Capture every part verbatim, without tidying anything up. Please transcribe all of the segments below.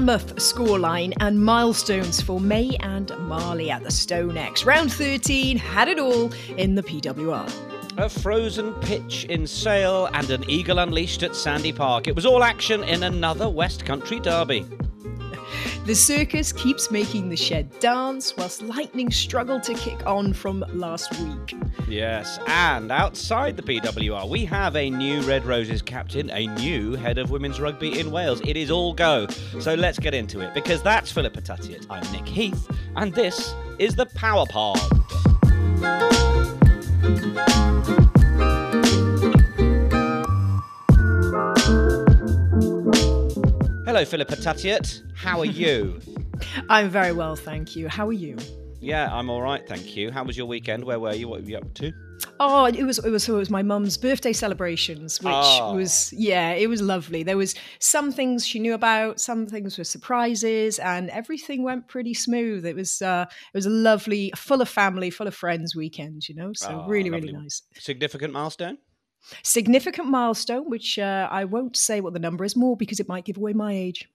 mammoth scoreline and milestones for May and Marley at the StoneX. Round thirteen had it all in the P W R. A frozen pitch in Sale and an eagle unleashed at Sandy Park. It was all action in another West Country derby. The circus keeps making the shed dance, whilst Lightning struggled to kick on from last week. Yes, and outside the P W R, we have a new Red Roses captain, a new head of women's rugby in Wales. It is all go. So let's get into it, because that's Philippa Tuttiett. I'm Nick Heath, and this is the Power Pod. Hello, Philippa Tuttiett. How are you? I'm very well, thank you. How are you? Yeah, I'm all right, thank you. How was your weekend? Where were you? What were you up to? Oh, it was it was it was my mum's birthday celebrations, which Oh. was yeah, it was lovely. There was some things she knew about, some things were surprises, and everything went pretty smooth. It was uh, it was a lovely, full of family, full of friends weekend, you know. So Oh, really, lovely. really nice. Significant milestone? Significant milestone, which uh, I won't say what the number is more because it might give away my age.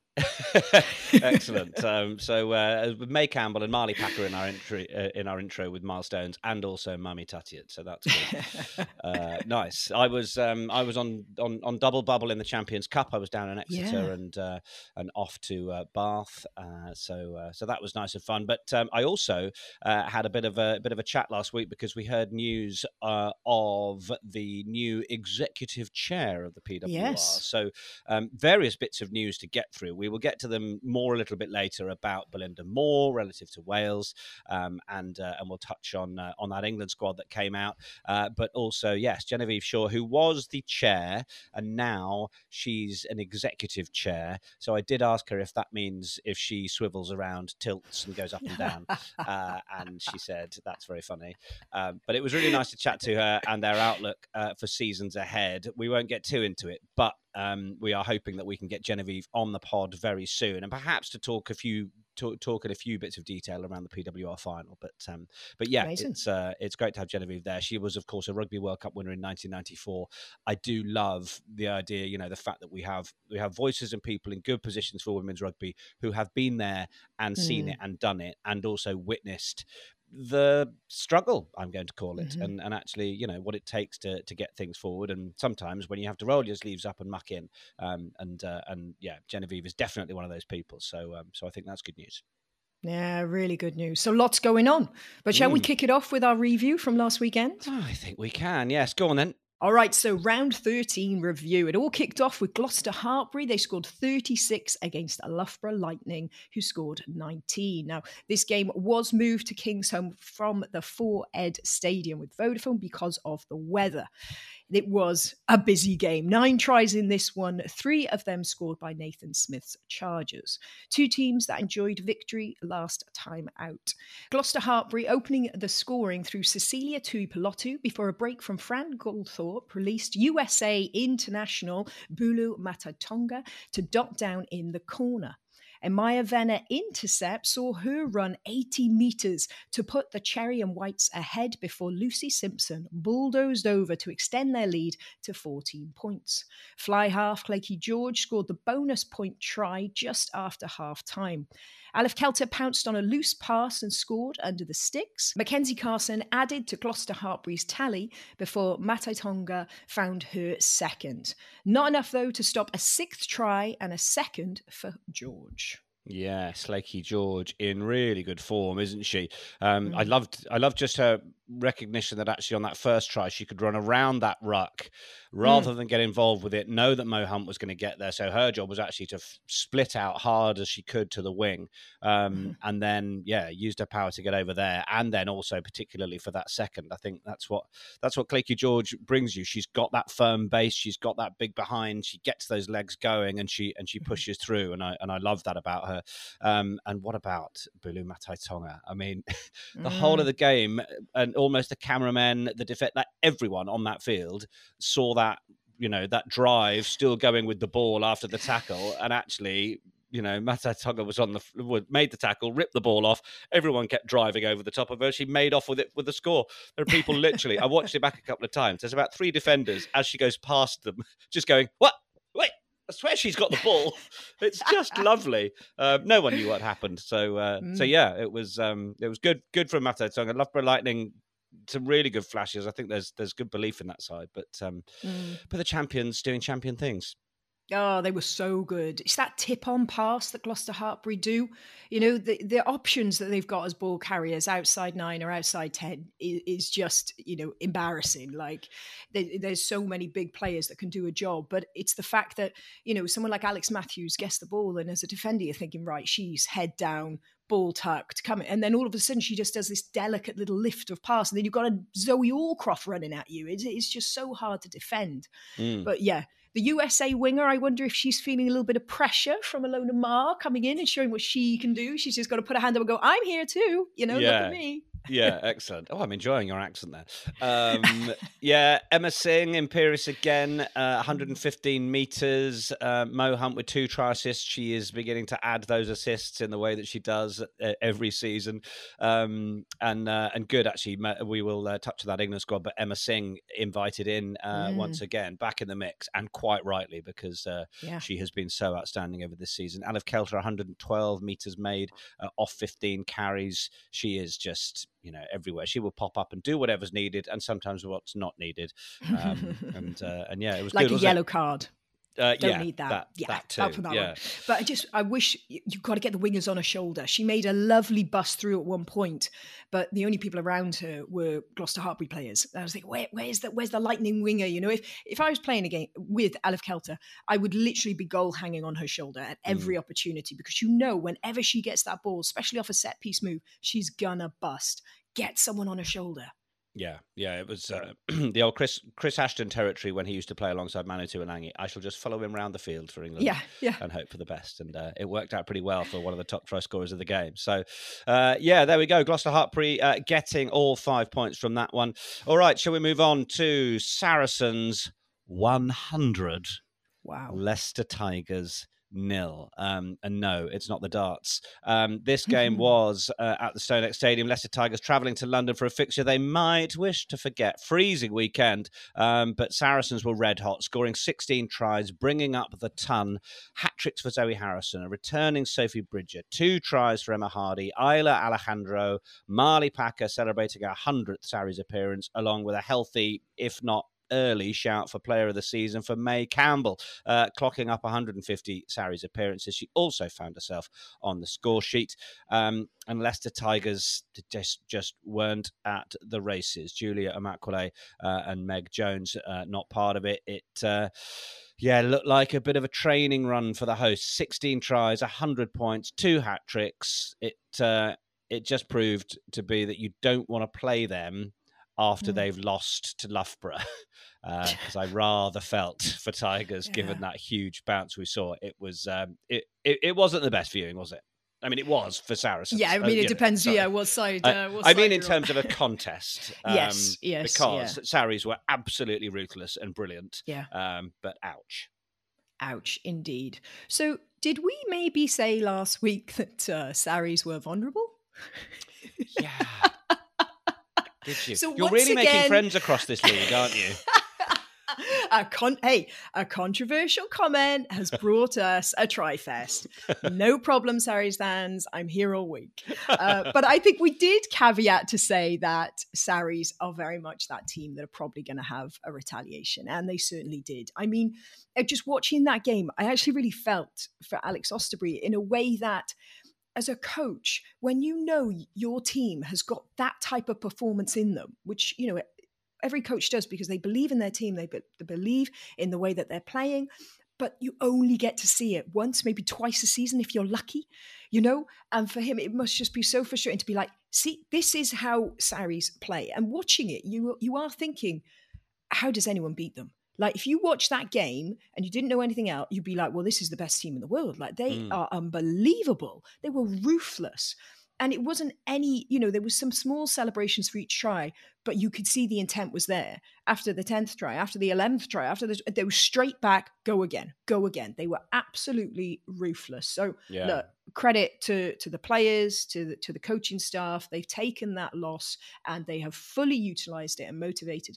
Excellent. Um, so uh, May Campbell and Marley Packer in our intro, uh, in our intro with milestones, and also Mummy Tuttiett. So that's good. uh, nice. I was um, I was on, on on double bubble in the Champions Cup. I was down in Exeter Yeah. and uh, and off to uh, Bath. Uh, so uh, so that was nice and fun. But um, I also uh, had a bit of a bit of a chat last week because we heard news uh, of the new executive chair of the P W R. Yes. So um, various bits of news to get through. We will get to them more a little bit later about Belinda Moore relative to Wales, um, and uh, and we'll touch on uh, on that England squad that came out. Uh, but also, yes, Genevieve Shaw, who was the chair, and now she's an executive chair. So I did ask her if that means if she swivels around, tilts, and goes up and down, uh, and she said that's very funny. Um, but it was really nice to chat to her and their outlook uh, for seasons ahead. We won't get too into it, but um, we are hoping that we can get Genevieve on the pod very soon, and perhaps to talk a few talk, talk in a few bits of detail around the P W R final. But um, but yeah, Amazing. it's uh, it's great to have Genevieve there. She was, of course, a Rugby World Cup winner in nineteen ninety-four. I do love the idea, you know, the fact that we have we have voices and people in good positions for women's rugby who have been there and seen Mm. it and done it, and also witnessed the struggle, I'm going to call it, Mhm. and and actually, you know, what it takes to to get things forward. And sometimes when you have to roll your sleeves up and muck in, um, and uh, and yeah, Genevieve is definitely one of those people. So um, so I think that's good news. Yeah, really good news. So lots going on. But shall we Mm. kick it off with our review from last weekend? I think we can. Yes, go on then. All right, so round thirteen review. It all kicked off with Gloucester Hartpury. They scored thirty-six against Loughborough Lightning, who scored nineteen. Now, this game was moved to Kingsholm from the four Ed Stadium with Vodafone because of the weather. It was a busy game. Nine tries in this one, three of them scored by Nathan Smith's Chargers. Two teams that enjoyed victory last time out. Gloucester Hartpury opening the scoring through Cecilia Tuipulotu before a break from Fran Goldthorpe released U S A international Bulu Matatonga to dot down in the corner. And Maya Venner intercept saw her run eighty metres to put the Cherry and Whites ahead before Lucy Simpson bulldozed over to extend their lead to fourteen points. Fly half Claky George scored the bonus point try just after half time. Aleph Kelter pounced on a loose pass and scored under the sticks. Mackenzie Carson added to Gloucester Hartpury's tally before Mataitonga found her second. Not enough, though, to stop a sixth try and a second for George. Yeah, Slakey George in really good form, isn't she? Um, Mm. I loved, I loved just her recognition that actually on that first try she could run around that ruck rather than get involved with it. Know that Mo Hunt was going to get there, so her job was actually to f- split out hard as she could to the wing, um, Mhm. and then yeah, used her power to get over there, and then also particularly for that second. I think that's what that's what Claky George brings you. She's got that firm base, she's got that big behind, she gets those legs going, and she and she pushes through, and I and I love that about her. Um, and what about Bulu Mataitonga? I mean, the whole of the game, and almost the cameramen, the defense, like everyone on that field saw that, you know, that drive still going with the ball after the tackle, and actually, you know, Mataitonga was on the made the tackle, ripped the ball off. Everyone kept driving over the top of her. She made off with it with the score. There are people literally. I watched it back a couple of times. There's about three defenders as she goes past them, just going, "What? Wait." I swear she's got the ball. It's just lovely. Um, no one knew what happened. So, uh, mm. so yeah, it was um, it was good good from Mate Tonga. Loughborough Lightning, some really good flashes. I think there's there's good belief in that side. But um, mm. but the champions doing champion things. Oh, they were so good. It's that tip-on pass that Gloucester Hartpury do. You know, the, the options that they've got as ball carriers outside nine or outside ten is, is just, you know, embarrassing. Like, they, there's so many big players that can do a job. But it's the fact that, you know, someone like Alex Matthews gets the ball, and as a defender, you're thinking, right, she's head down, ball tucked, coming. And then all of a sudden, she just does this delicate little lift of pass. And then you've got a Zoe Allcroft running at you. It's, it's just so hard to defend. Mm. But yeah, the U S A winger, I wonder if she's feeling a little bit of pressure from Ilona Maher coming in and showing what she can do. She's just got to put her hand up and go, I'm here too. You know, yeah. Look at me. Yeah, excellent. Oh, I'm enjoying your accent there. Um, yeah, Emma Singh, Imperius again, uh, one hundred fifteen metres. Uh, Mo Hunt with two try assists. She is beginning to add those assists in the way that she does uh, every season. Um, and uh, and good, actually. We will uh, touch on that England squad, but Emma Singh invited in uh, mm. once again, back in the mix, and quite rightly, because uh, yeah. she has been so outstanding over this season. Alice Kelter, one hundred twelve metres made uh, off fifteen carries. She is just, you know, everywhere. She will pop up and do whatever's needed, and sometimes what's not needed. Um, and uh, and yeah, it was like good, a yellow it? card. Uh, Don't yeah, need that. that yeah, that too. I'll put that yeah. one. But I just, I wish you've got to get the wingers on her shoulder. She made a lovely bust through at one point, but the only people around her were Gloucester Hartpury players. And I was thinking, Where, where's the where's the lightning winger? You know, if if I was playing again with Aleph Kelter, I would literally be goal hanging on her shoulder at every mm. opportunity, because you know, whenever she gets that ball, especially off a set piece move, she's gonna bust. Get someone on her shoulder. Yeah, yeah, it was uh, the old Chris Chris Ashton territory when he used to play alongside Manu Tuanangi. I shall just follow him around the field for England, yeah, yeah. and hope for the best. And uh, it worked out pretty well for one of the top try scorers of the game. So, uh, yeah, there we go. Gloucester Hartpury uh, getting all five points from that one. All right, shall we move on to Saracens one hundred? Wow. Leicester Tigers nil. Um, and no, it's not the darts. Um, this game was uh, at the Stonex Stadium. Leicester Tigers travelling to London for a fixture they might wish to forget. Freezing weekend, um, but Saracens were red hot, scoring sixteen tries, bringing up the ton. Hat-tricks for Zoe Harrison, a returning Sophie Bridger, two tries for Emma Hardy, Isla Alejandro, Marley Packer celebrating her hundredth Sarries appearance, along with a healthy, if not early shout for player of the season for May Campbell, uh, clocking up one hundred fifty Sarries appearances. She also found herself on the score sheet. Um, and Leicester Tigers just just weren't at the races. Julia Immaculée uh, and Meg Jones uh, not part of it. It uh, yeah, looked like a bit of a training run for the hosts. sixteen tries, one hundred points, two hat tricks. It uh, it just proved to be that you don't want to play them after mm. they've lost to Loughborough, because uh, I rather felt for Tigers, yeah. given that huge bounce we saw, it was um, it, it it wasn't the best viewing, was it? I mean, it was for Saracens. Yeah, I mean, uh, it depends. Know, yeah, what side? Uh, what I side mean, in terms on. of a contest. Um, yes, yes, because yeah. Sarries were absolutely ruthless and brilliant. Yeah. Um, but ouch. Ouch, indeed. So, did we maybe say last week that uh, Sarries were vulnerable? Yeah. Did you? So You're really again... making friends across this league, aren't you? a con- hey, a controversial comment has brought us a tri-fest. No problem, Sarries fans. I'm here all week. Uh, but I think we did caveat to say that Sarries are very much that team that are probably going to have a retaliation. And they certainly did. I mean, just watching that game, I actually really felt for Alex Osterbury in a way that, as a coach, when you know your team has got that type of performance in them, which, you know, every coach does because they believe in their team, they, be- they believe in the way that they're playing, but you only get to see it once, maybe twice a season if you're lucky, you know? And for him, it must just be so frustrating to be like, see, this is how Sarries play. And watching it, you you are thinking, how does anyone beat them? Like, if you watch that game and you didn't know anything else, you'd be like, well, this is the best team in the world. Like, they mm. are unbelievable. They were ruthless. And it wasn't any, you know, there was some small celebrations for each try, but you could see the intent was there. After the tenth try, after the eleventh try, after the, they were straight back, go again, go again. They were absolutely ruthless. So, yeah. look, credit to to the players, to the, to the coaching staff. They've taken that loss and they have fully utilised it and motivated it.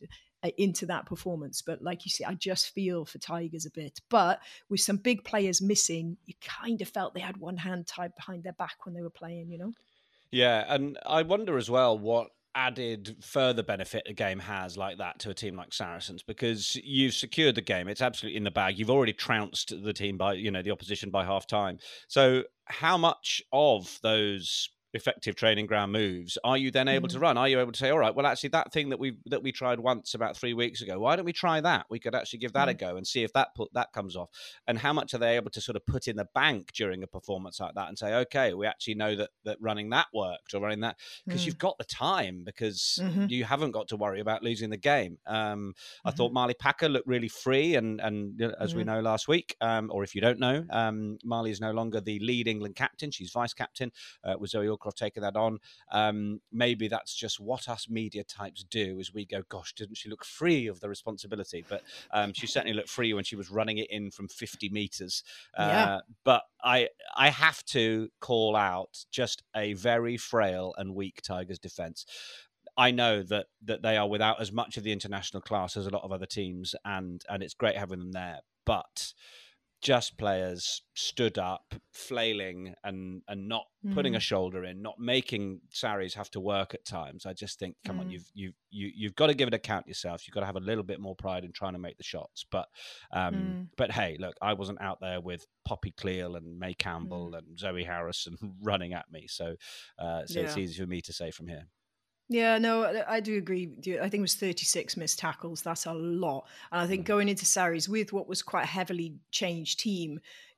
uh, into that performance. But like you say, I just feel for Tigers a bit. But with some big players missing, you kind of felt they had one hand tied behind their back when they were playing, you know? Yeah, and I wonder as well what added further benefit a game has like that to a team like Saracens, because you've secured the game. It's absolutely in the bag. You've already trounced the team by, you know, the opposition by half time. So how much of those effective training ground moves are you then able mm. to run? Are you able to say, all right, well, actually that thing that we that we tried once about three weeks ago, why don't we try that? We could actually give that mm. a go and see if that put, that comes off. And how much are they able to sort of put in the bank during a performance like that and say, okay, we actually know that that running that worked, or running that, because mm. you've got the time, because mm-hmm. you haven't got to worry about losing the game. Um, mm-hmm. I thought Marley Packer looked really free, and and as mm-hmm. we know last week, um, or if you don't know, um, Marley is no longer the lead England captain. She's vice captain, uh, with Zoe Aldcroft taking that on. Um, maybe that's just what us media types do, is we go, gosh, didn't she look free of the responsibility? But um, she certainly looked free when she was running it in from fifty metres. Uh, yeah. But I, I have to call out just a very frail and weak Tigers defence. I know that that they are without as much of the international class as a lot of other teams, and and it's great having them there. But just players stood up, flailing and and not mm. putting a shoulder in, not making Sarries have to work at times. I just think, come mm. on, you've you've you, you've got to give it a count yourself. You've got to have a little bit more pride in trying to make the shots. But um, mm. but hey, look, I wasn't out there with Poppy Cleal and May Campbell mm. and Zoe Harrison running at me, so uh, so yeah. it's easy for me to say from here. Yeah, no, I do agree with you. I think it was thirty-six missed tackles. That's a lot. And I think going into Sarries with what was quite a heavily changed team,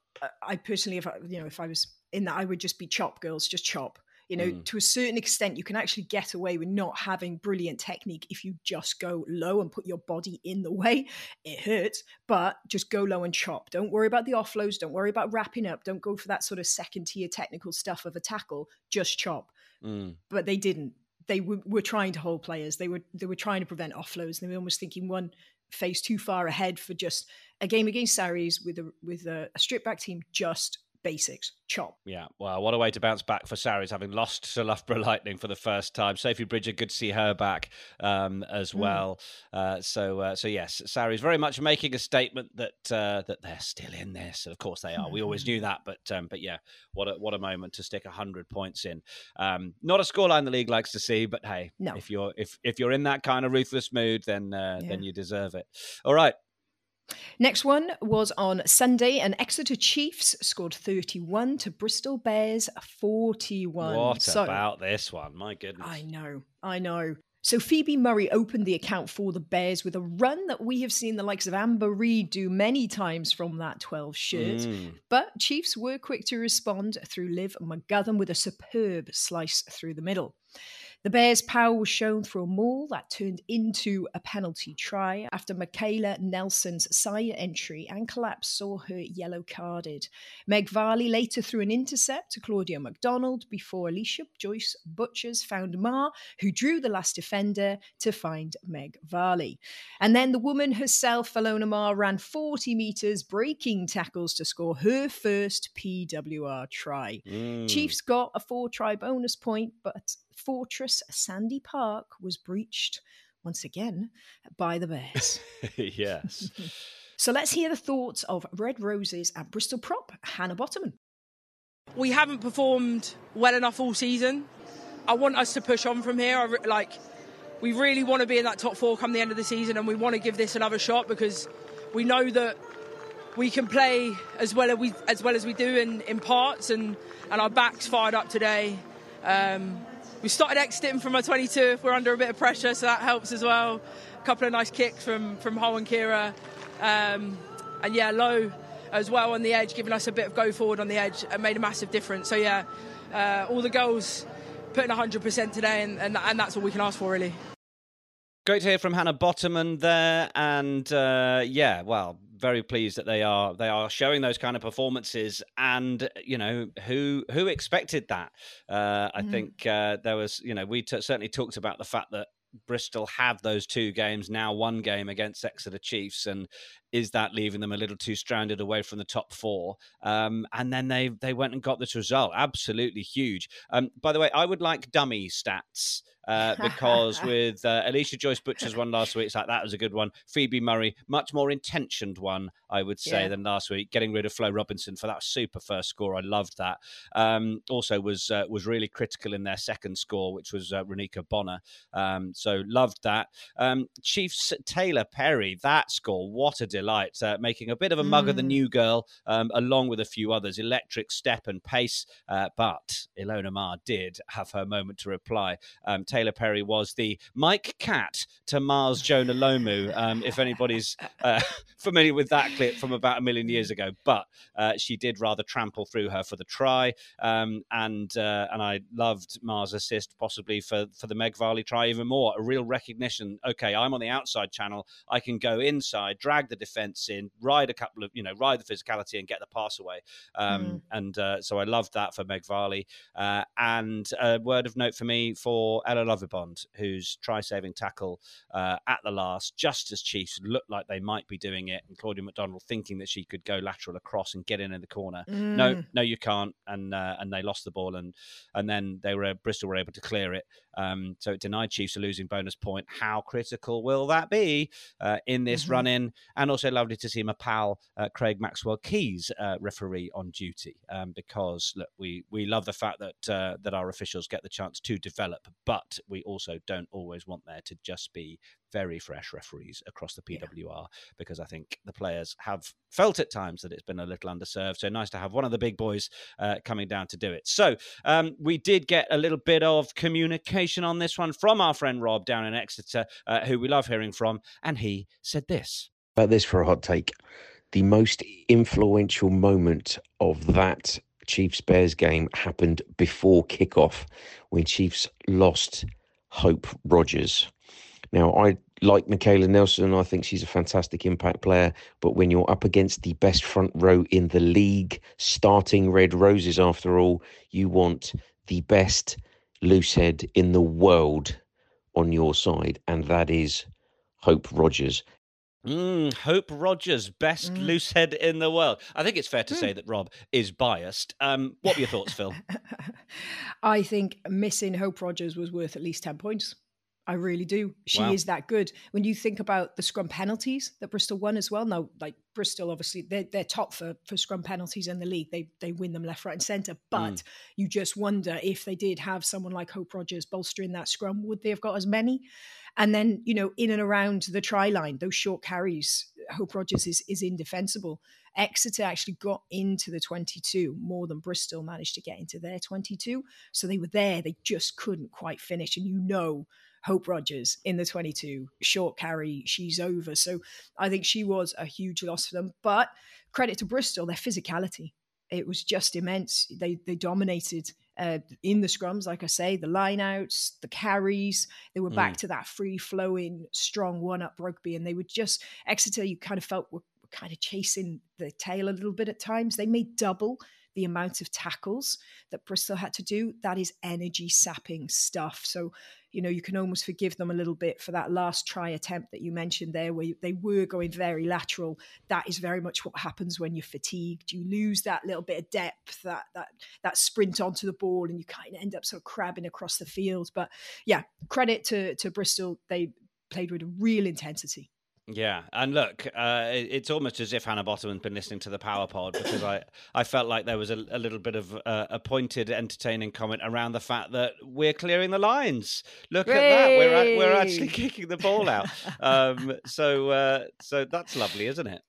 I personally, if I, you know, if I was in that, I would just be chop, girls, just chop. You know, mm. to a certain extent, you can actually get away with not having brilliant technique if you just go low and put your body in the way. It hurts, but just go low and chop. Don't worry about the offloads. Don't worry about wrapping up. Don't go for that sort of second tier technical stuff of a tackle. Just chop. Mm. But they didn't. They were, were trying to hold players. They were they were trying to prevent offloads. They were almost thinking one phase too far ahead for just a game against Sarries with a with a, a stripped back team. Just basics, chop. Yeah, well, what a way to bounce back for Sarries, having lost to Loughborough Lightning for the first time. Sophie Bridger, good to see her back um, as well. Mm. Uh, so, uh, so yes, Sarries very much making a statement that uh, that they're still in this. Of course they are. We always knew that, but um, but yeah, what a what a moment to stick a hundred points in. Um, not a scoreline the league likes to see, but hey, no. if you're if if you're in that kind of ruthless mood, then uh, yeah. then you deserve it. All right. Next one was on Sunday, and Exeter Chiefs scored thirty-one to Bristol Bears forty-one. What so, about this one? My goodness. I know, I know. So Phoebe Murray opened the account for the Bears with a run that we have seen the likes of Amber Reid do many times from that twelve shirt. Mm. But Chiefs were quick to respond through Liv McGutham with a superb slice through the middle. The Bears' power was shown through a maul that turned into a penalty try after Michaela Nelson's side entry and collapse saw her yellow carded. Meg Varley later threw an intercept to Claudia MacDonald before Alicia Joyce Butchers found Ma, who drew the last defender to find Meg Varley. And then the woman herself, Alona Ma, ran forty metres, breaking tackles to score her first P W R try. Mm. Chiefs got a four-try bonus point, but Fortress Sandy Park was breached once again by the Bears. Yes. So let's hear the thoughts of Red Roses and Bristol prop Hannah Bottoman. We haven't performed well enough all season. I want us to push on from here. I re- like, we really want to be in that top four come the end of the season, and we want to give this another shot because we know that we can play as well as we as well as we do in, in parts, and, and our back's fired up today. Um, We started exiting from our twenty-two if we're under a bit of pressure, so that helps as well. A couple of nice kicks from, from Ho and Kira. Um, and yeah, Low as well on the edge, giving us a bit of go forward on the edge. It made a massive difference. So yeah, uh, all the girls putting one hundred percent today, and, and, and that's all we can ask for, really. Great to hear from Hannah Bottoman there. And uh, yeah, well, very pleased that they are they are showing those kind of performances, and you know who who expected that. Uh, I mm. think uh, there was you know we t- certainly talked about the fact that Bristol have those two games now, one game against Exeter Chiefs, and is that leaving them a little too stranded away from the top four? Um, and then they they went and got this result. Absolutely huge. Um, by the way, I would like dummy stats. Uh, because with uh, Alicia Joyce Butcher's one last week, it's like that was a good one. Phoebe Murray, much more intentioned one, I would say, yeah. than last week. Getting rid of Flo Robinson for that super first score, I loved that. Um, also was uh, was really critical in their second score, which was uh, Renika Bonner. Um, so loved that. Um, Chiefs Taylor Perry, that score, what a delight! Uh, making a bit of a mug mm. of the new girl, um, along with a few others. Electric step and pace, uh, but Ilona Maher did have her moment to reply. Um, Taylor Perry was the Mike Catt to Mars Jonah Lomu, um, if anybody's uh, familiar with that clip from about a million years ago. But uh, she did rather trample through her for the try. Um, and uh, and I loved Mars' assist, possibly for, for the Meg Varley try even more. A real recognition, okay, I'm on the outside channel. I can go inside, drag the defence in, ride a couple of, you know, ride the physicality and get the pass away. Um, mm. And uh, so I loved that for Meg Varley. Uh, and a word of note for me for Ella Lovibond, whose try-saving tackle uh, at the last, just as Chiefs looked like they might be doing it, and Claudia McDonald thinking that she could go lateral across and get in in the corner. Mm. No, no, you can't. And uh, and they lost the ball, and and then they were Bristol were able to clear it. Um, so it denied Chiefs a losing bonus point. How critical will that be uh, in this mm-hmm. run-in? And also lovely to see my pal uh, Craig Maxwell Keys uh, referee on duty, um, because look, we we love the fact that uh, that our officials get the chance to develop, but we also don't always want there to just be very fresh referees across the P W R, yeah. because I think the players have felt at times that it's been a little underserved. So nice to have one of the big boys uh, coming down to do it. So um, we did get a little bit of communication on this one from our friend Rob down in Exeter, uh, who we love hearing from, and he said this. About this for a hot take. The most influential moment of that Chiefs-Bears game happened before kickoff when Chiefs lost Hope Rogers. Now, I like Michaela Nelson. I think she's a fantastic impact player. But when you're up against the best front row in the league, starting Red Roses, after all, you want the best loosehead in the world on your side. And that is Hope Rogers. Mm, Hope Rogers, best mm. loosehead in the world. I think it's fair to mm. say that Rob is biased. Um, what were your thoughts, Phil? I think missing Hope Rogers was worth at least ten points. I really do. She wow. is that good. When you think about the scrum penalties that Bristol won as well. Now, like Bristol, obviously, they're, they're top for, for scrum penalties in the league. They they win them left, right and centre. But mm. you just wonder if they did have someone like Hope Rogers bolstering that scrum, would they have got as many? And then, you know, in and around the try line, those short carries, Hope Rogers is, is indefensible. Exeter actually got into the twenty-two more than Bristol managed to get into their twenty-two. So they were there. They just couldn't quite finish. And you know, Hope Rogers in the twenty-two, short carry, she's over. So I think she was a huge loss for them. But credit to Bristol, their physicality. It was just immense. They they dominated uh, in the scrums, like I say, the lineouts, the carries. They were back mm. to that free-flowing, strong one-up rugby. And they were just, Exeter, you kind of felt were, were kind of chasing the tail a little bit at times. They made double the amount of tackles that Bristol had to do. That is energy sapping stuff. So, you know, you can almost forgive them a little bit for that last try attempt that you mentioned there, where they were going very lateral. That is very much what happens when you're fatigued. You lose that little bit of depth, that that that sprint onto the ball, and you kind of end up sort of crabbing across the field. But yeah, credit to, to Bristol. They played with a real intensity. Yeah, and look, uh, it's almost as if Hannah Bottom had been listening to the Power Pod, because I, I felt like there was a, a little bit of uh, a pointed, entertaining comment around the fact that we're clearing the lines. Look Yay! At that, we're at, we're actually kicking the ball out. Um, so uh, so that's lovely, isn't it?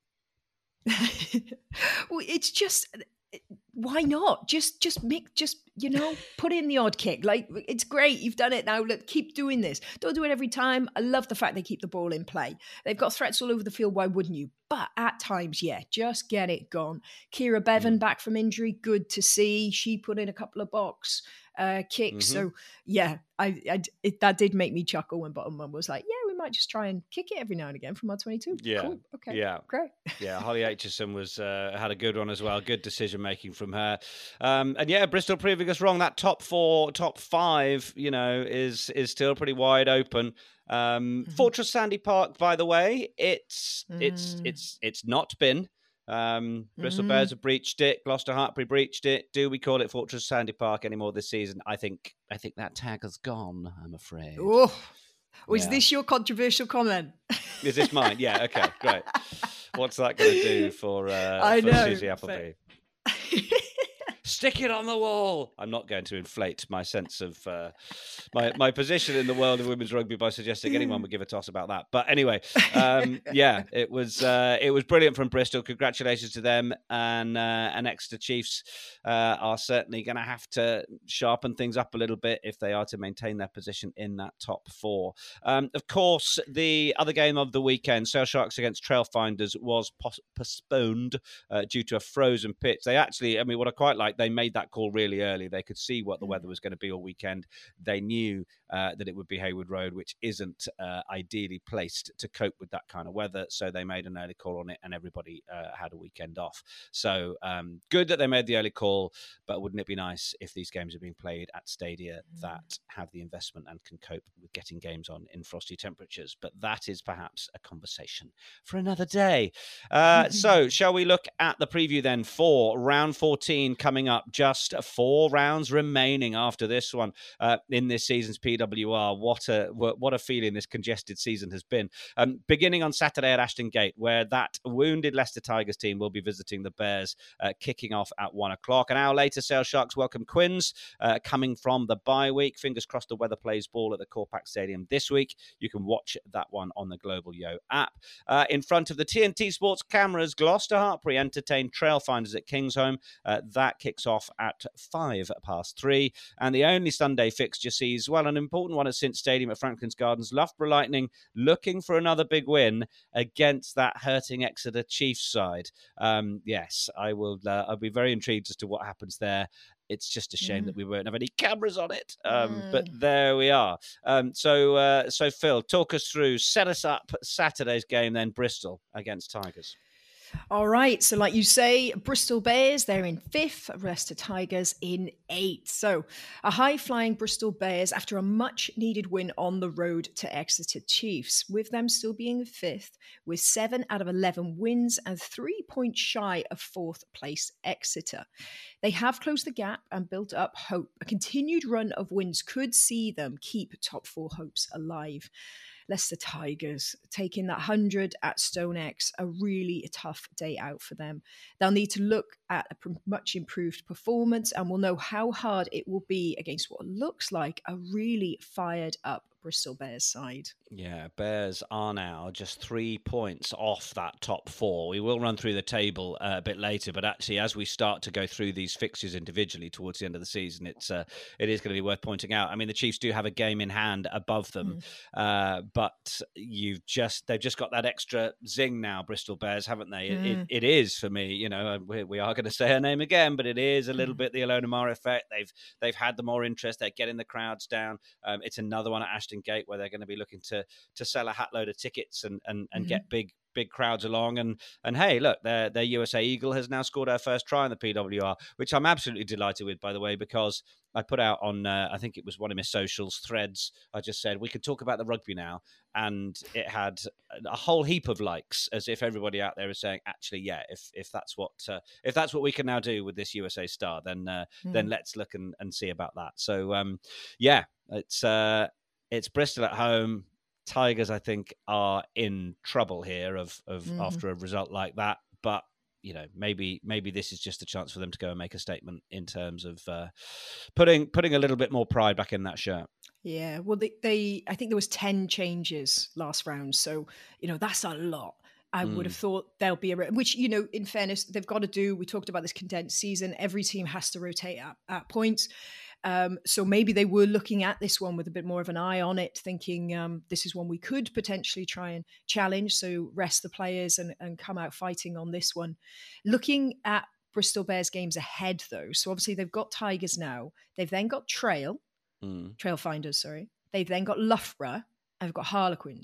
Well, it's just, why not? Just, just make, just, you know, put in the odd kick. Like, it's great. You've done it now. Look, keep doing this. Don't do it every time. I love the fact they keep the ball in play. They've got threats all over the field. Why wouldn't you? But at times, yeah, just get it gone. Kira Bevan mm. back from injury. Good to see. She put in a couple of box uh, kicks. Mm-hmm. So, yeah, I, I it, that did make me chuckle when Bottom One was like, yeah, we might just try and kick it every now and again from our twenty-two. Yeah. Cool. Okay. Yeah. Great. Yeah. Holly Aitchison was uh, had a good one as well. Good decision making from her. Um, and yeah, Bristol proving us wrong. That top four, top five, you know, is is still pretty wide open. Um, mm-hmm. Fortress Sandy Park, by the way, it's mm. it's it's it's not been. Um, Bristol mm. Bears have breached it. Gloucester Hartpury breached it. Do we call it Fortress Sandy Park anymore this season? I think I think that tag has gone. I'm afraid. Oh, was yeah. this your controversial comment? Is this mine? Yeah. Okay. Great. What's that going to do for uh, I for know, Susie Appleby? But... Stick it on the wall. I'm not going to inflate my sense of uh, my my position in the world of women's rugby by suggesting anyone would give a toss about that. But anyway, um, yeah, it was uh, it was brilliant from Bristol. Congratulations to them, and uh, and Exeter Chiefs uh, are certainly going to have to sharpen things up a little bit if they are to maintain their position in that top four. Um, of course, the other game of the weekend, Sale Sharks against Trailfinders, was pos- postponed uh, due to a frozen pitch. They actually, I mean, what I quite like. They made that call really early. They could see what the weather was going to be all weekend. They knew uh, that it would be Hayward Road, which isn't uh, ideally placed to cope with that kind of weather. So they made an early call on it, and everybody uh, had a weekend off. So um, good that they made the early call, but wouldn't it be nice if these games are being played at stadia that have the investment and can cope with getting games on in frosty temperatures? But that is perhaps a conversation for another day. Uh, so shall we look at the preview then for round fourteen coming up? Just four rounds remaining after this one uh, in this season's P W R. What a what a feeling this congested season has been. Um, beginning on Saturday at Ashton Gate, where that wounded Leicester Tigers team will be visiting the Bears, uh, kicking off at one o'clock. An hour later, Sale Sharks welcome Quins, uh, coming from the bye week. Fingers crossed the weather plays ball at the Corpac Stadium this week. You can watch that one on the Global Yo app. Uh, in front of the T N T Sports cameras, Gloucester Hartpury entertain Trailfinders at Kingsholm. Uh, that kicks off at five past three. And the only Sunday fixture sees, well, an important one at Sint Stadium at Franklin's Gardens. Loughborough Lightning looking for another big win against that hurting Exeter Chiefs side. Um, yes, I will. Uh, I'll be very intrigued as to what happens there. It's just a shame mm. that we won't have any cameras on it. Um, mm. But there we are. Um, so, uh, so Phil, talk us through, set us up Saturday's game then, Bristol against Tigers. All right. So like you say, Bristol Bears, they're in fifth, Leicester Tigers in eighth. So a high-flying Bristol Bears after a much-needed win on the road to Exeter Chiefs, with them still being fifth, with seven out of eleven wins and three points shy of fourth place Exeter. They have closed the gap and built up hope. A continued run of wins could see them keep top four hopes alive. Leicester Tigers taking that one hundred at StoneX, a really tough day out for them. They'll need to look at a much improved performance, and we'll know how hard it will be against what looks like a really fired up Bristol Bears side. Yeah, Bears are now just three points off that top four. We will run through the table uh, a bit later, but actually, as we start to go through these fixtures individually towards the end of the season, it's uh, it is going to be worth pointing out. I mean, the Chiefs do have a game in hand above them, mm. uh, but you've just they've just got that extra zing now, Bristol Bears, haven't they? Mm. It, it, it is for me, you know. We, we are going to say her name again, but it is a little mm. bit the Ilona Maher effect. They've they've had the more interest. They're getting the crowds down. Um, it's another one at Ashton Gate where they're going to be looking to to sell a hatload of tickets and and, and mm-hmm. get big big crowds along. And and hey, look, their their U S A Eagle has now scored her first try in the P W R, which I'm absolutely delighted with, by the way, because I put out on uh, I think it was one of my socials threads. I just said we could talk about the rugby now, and it had a whole heap of likes, as if everybody out there is saying, actually, yeah, if if that's what uh, if that's what we can now do with this U S A star, then uh, mm. then let's look and, and see about that. So um, yeah, it's uh, it's Bristol at home. Tigers, I think, are in trouble here of of mm. after a result like that. But you know, maybe maybe this is just a chance for them to go and make a statement in terms of uh, putting putting a little bit more pride back in that shirt. Yeah, well, they, they I think there was ten changes last round, so you know that's a lot. I mm. would have thought there'll be a which you know, in fairness, they've got to do. We talked about this condensed season. Every team has to rotate at, at points. Um, so maybe they were looking at this one with a bit more of an eye on it, thinking um, this is one we could potentially try and challenge. So rest the players and, and come out fighting on this one. Looking at Bristol Bears games ahead, though. So obviously they've got Tigers now. They've then got Trail, mm. Trailfinders, sorry. They've then got Loughborough, and they've got Harlequins.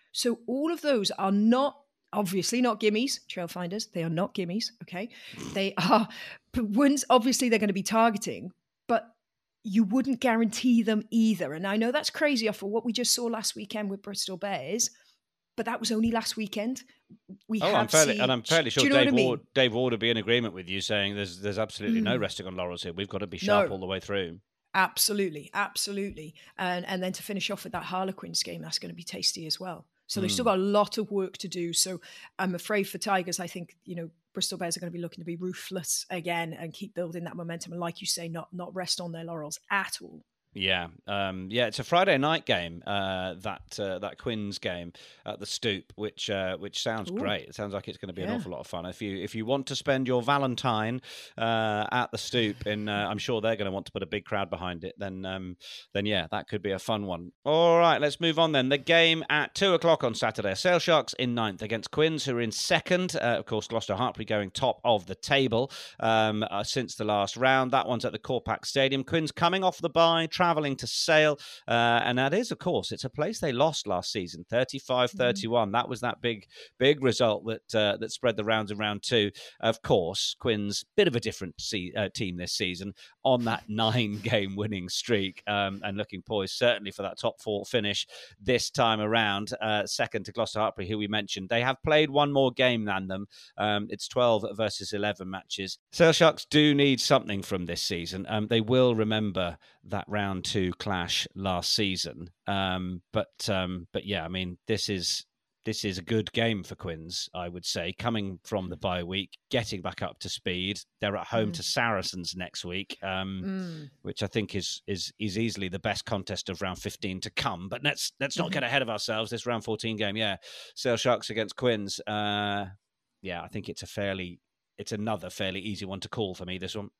So all of those are not, obviously not gimmies, Trailfinders. They are not gimmies, okay? They are ones, obviously they're going to be targeting, but you wouldn't guarantee them either. And I know that's crazy off of what we just saw last weekend with Bristol Bears, but that was only last weekend. We oh, have I'm fairly, seen, and I'm fairly sure you know Dave I mean? Ward, Dave Ward would be in agreement with you, saying there's there's absolutely mm. no resting on laurels here. We've got to be sharp no. all the way through. Absolutely, absolutely. And and then to finish off with that Harlequins game, that's going to be tasty as well. So they've Mm. still got a lot of work to do. So I'm afraid for Tigers, I think, you know, Bristol Bears are going to be looking to be ruthless again and keep building that momentum. And like you say, not not rest on their laurels at all. Yeah, um, yeah, it's a Friday night game. Uh, that uh, that Quins game at the Stoop, which uh, which sounds Ooh. great. It sounds like it's going to be yeah. an awful lot of fun. If you if you want to spend your Valentine uh, at the Stoop, and uh, I'm sure they're going to want to put a big crowd behind it, then um, then yeah, that could be a fun one. All right, let's move on then. The game at two o'clock on Saturday. Sale Sharks in ninth against Quins, who are in second. Uh, of course, Gloucester Hartpury going top of the table um, uh, since the last round. That one's at the Corpac Stadium. Quins coming off the bye, travelling to Sale, uh, and that is, of course, it's a place they lost last season, thirty-five thirty-one. Mm. That was that big, big result that uh, that spread the rounds in round two. Of course, Quins, bit of a different se- uh, team this season on that nine-game winning streak, um, and looking poised certainly for that top four finish this time around. Uh, second to Gloucester Hartpury, who we mentioned. They have played one more game than them. Um, it's twelve versus eleven matches. Sale Sharks do need something from this season. Um, they will remember that round two clash last season, um, but um, but yeah, I mean, this is this is a good game for Quins, I would say, coming from the bye week, getting back up to speed. They're at home mm. to Saracens next week, um, mm. which I think is is is easily the best contest of round fifteen to come. But let's let's not mm-hmm. get ahead of ourselves. This round fourteen game, yeah, Sale Sharks against Quins. Uh, yeah, I think it's a fairly it's another fairly easy one to call for me. This one.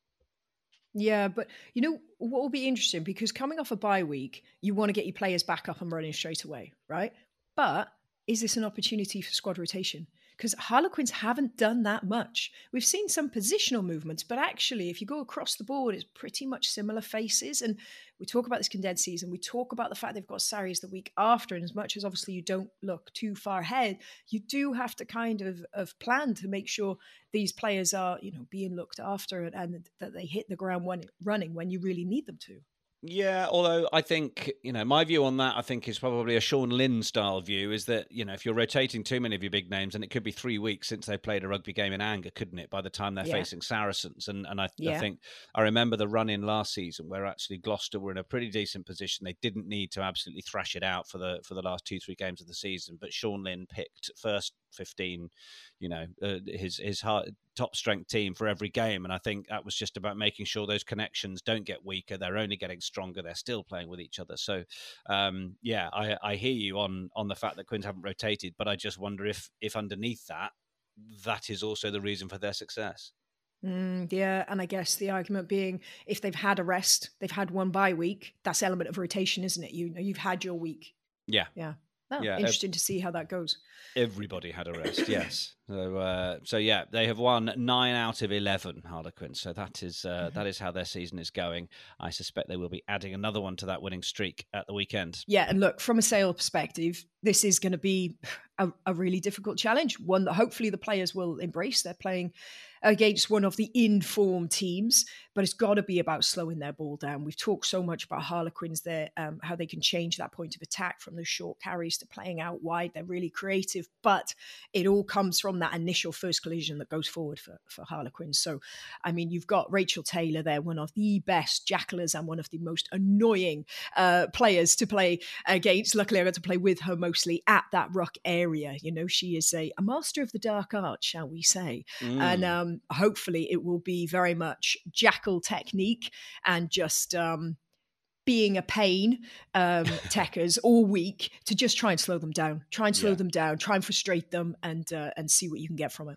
Yeah, but you know what will be interesting, because coming off a bye week, you want to get your players back up and running straight away, right? But is this an opportunity for squad rotation? Because Harlequins haven't done that much. We've seen some positional movements, but actually, if you go across the board, it's pretty much similar faces. And we talk about this condensed season. We talk about the fact they've got Sarries the week after. And as much as obviously you don't look too far ahead, you do have to kind of, of plan to make sure these players are, you know, being looked after and, and that they hit the ground when, running when you really need them to. Yeah, although I think, you know, my view on that, I think, is probably a Sean Lynn style view, is that, you know, if you're rotating too many of your big names, and it could be three weeks since they played a rugby game in anger, couldn't it, by the time they're yeah. facing Saracens? And and I, yeah. I think, I remember the run-in last season where actually Gloucester were in a pretty decent position. They didn't need to absolutely thrash it out for the for the last two, three games of the season, but Sean Lynn picked first fifteen, you know, uh, his his heart, top strength team for every game. And I think that was just about making sure those connections don't get weaker. They're only getting stronger. They're still playing with each other. So, um, yeah, I, I hear you on on the fact that Quins haven't rotated, but I just wonder if if underneath that, that is also the reason for their success. Mm, yeah, and I guess the argument being, if they've had a rest, they've had one bye week, that's element of rotation, isn't it? You know, you've had your week. Yeah. Yeah. Oh, yeah, interesting uh, to see how that goes. Everybody had a rest, yes. So, uh, so yeah, they have won nine out of eleven, Harlequins. So that is uh, mm-hmm. that is how their season is going. I suspect they will be adding another one to that winning streak at the weekend. Yeah, and look, from a Sale perspective, this is going to be a, a really difficult challenge, one that hopefully the players will embrace. They're playing against one of the informed teams, but it's got to be about slowing their ball down. We've talked so much about Harlequins there, um, how they can change that point of attack from those short carries to playing out wide. They're really creative, but it all comes from that initial first collision that goes forward for, for Harlequins. So, I mean, you've got Rachel Taylor there, one of the best jackalers and one of the most annoying uh, players to play against. Luckily, I got to play with her mostly at that ruck area. You know, she is a, a master of the dark art, shall we say. Mm. And um, hopefully it will be very much jackal technique and just um, being a pain, um, techers all week to just try and slow them down, try and slow yeah. them down, try and frustrate them and uh, and see what you can get from it.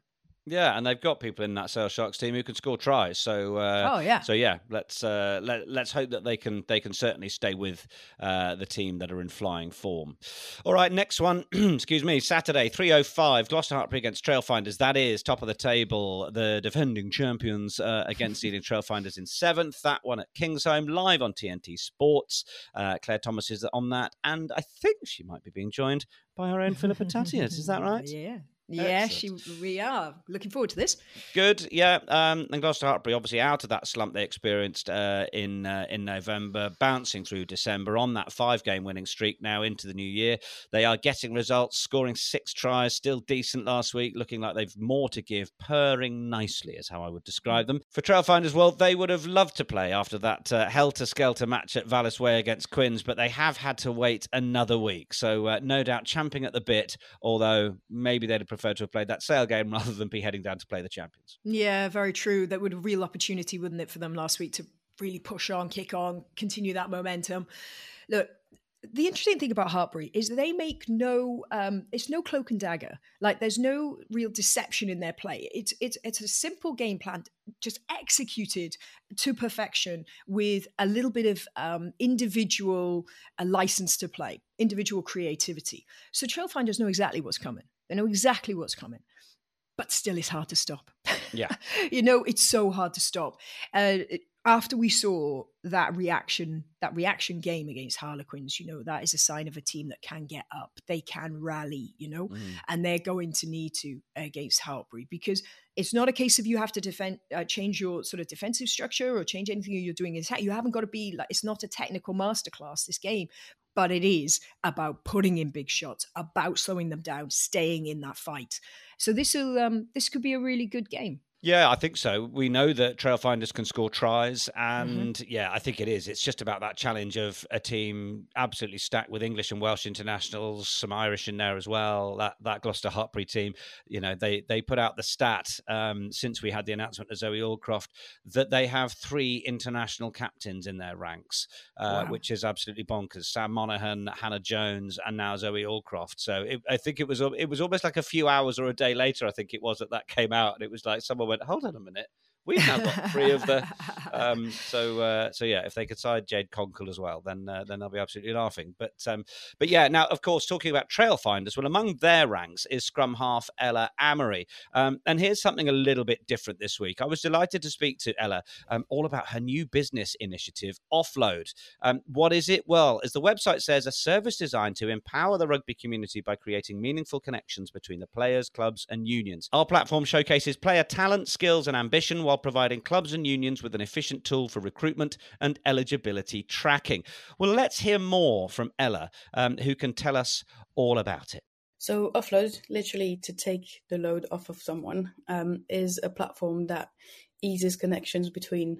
Yeah, and they've got people in that Sale Sharks team who can score tries. So, uh, oh yeah, so yeah, let's uh, let, let's hope that they can they can certainly stay with uh, the team that are in flying form. All right, next one. Excuse me. Saturday, three oh five, Gloucester Hartpury against Trailfinders. That is top of the table. The defending champions uh, against Ealing Trailfinders in seventh. That one at Kingsholm, live on T N T Sports. Uh, Claire Thomas is on that, and I think she might be being joined by our own Philippa Tattias. Is that right? Yeah. Yeah, she, we are looking forward to this. Good, yeah. Um, and Gloucester Hartpury obviously out of that slump they experienced uh, in uh, in November, bouncing through December on that five-game winning streak now into the new year. They are getting results, scoring six tries, still decent last week, looking like they've more to give, purring nicely is how I would describe them. For Trailfinders, well, they would have loved to play after that uh, helter-skelter match at Vallis Way against Quins, but they have had to wait another week. So uh, no doubt champing at the bit, although maybe they'd have prefer to have played that Sale game rather than be heading down to play the champions. Yeah, very true. That would be a real opportunity, wouldn't it, for them last week to really push on, kick on, continue that momentum. Look, the interesting thing about Hartpury is they make no, um, it's no cloak and dagger. Like there's no real deception in their play. It's it's it's a simple game plan, just executed to perfection with a little bit of um, individual uh, license to play, individual creativity. So Trailfinders know exactly what's coming. They know exactly what's coming, but still it's hard to stop. Yeah. You know, it's so hard to stop. Uh, it, after we saw that reaction, that reaction game against Harlequins, you know, that is a sign of a team that can get up. They can rally, you know, mm. and they're going to need to against Hartpury, because it's not a case of you have to defend, uh, change your sort of defensive structure or change anything you're doing in attack. You haven't got to be like, it's not a technical masterclass, this game, but it is about putting in big shots, about slowing them down, staying in that fight. So this will, um, this could be a really good game. Yeah, I think so. We know that Trailfinders can score tries, and mm-hmm. yeah, I think it is. It's just about that challenge of a team absolutely stacked with English and Welsh internationals, some Irish in there as well. That that Gloucester Hartpury team, you know, they they put out the stat um, since we had the announcement of Zoe Aldcroft that they have three international captains in their ranks, uh, wow. which is absolutely bonkers. Sam Monaghan, Hannah Jones, and now Zoe Aldcroft. So it, I think it was it was almost like a few hours or a day later, I think it was, that that came out, and it was like someone went, hold on a minute, we've now got three of the um so uh so yeah, if they could side Jade Conkle as well, then uh, then they'll be absolutely laughing. But um but yeah, now of course, talking about Trailfinders, well, among their ranks is scrum half Ella Amory, um and here's something a little bit different this week. I was delighted to speak to Ella um all about her new business initiative, Offload. Um what is it? Well, as the website says, a service designed to empower the rugby community by creating meaningful connections between the players, clubs and unions. Our platform showcases player talent, skills and ambition while providing clubs and unions with an efficient tool for recruitment and eligibility tracking. Well, let's hear more from Ella, um, who can tell us all about it. So Offload, literally to take the load off of someone, um, is a platform that eases connections between